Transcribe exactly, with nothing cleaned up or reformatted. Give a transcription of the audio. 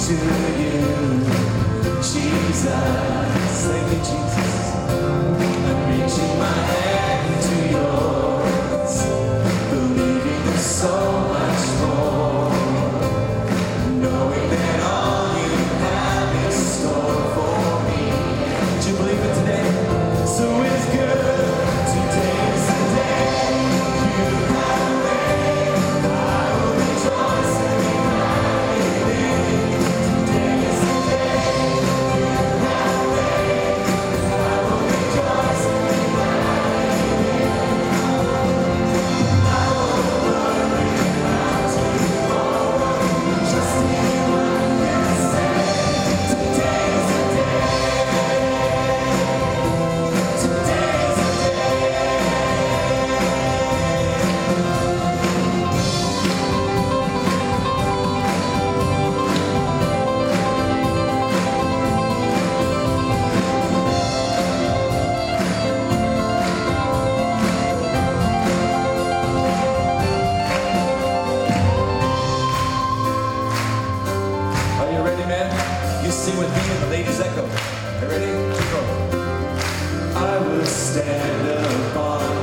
to you, Jesus. Thank you, Jesus. I'm reaching my hand to yours, believing there's so much more, knowing that all you have in store for me. Do you believe it today? So it's good. Today's the day you have made. I will rejoice and be glad in it. Today's the day you have made. I will rejoice and be glad in it. I won't worry about tomorrow. Just in one can say, today's the day. Today's the day. Are you ready, man? You sing with me in the Ladies Echo. Are you ready? Go. I will stand upon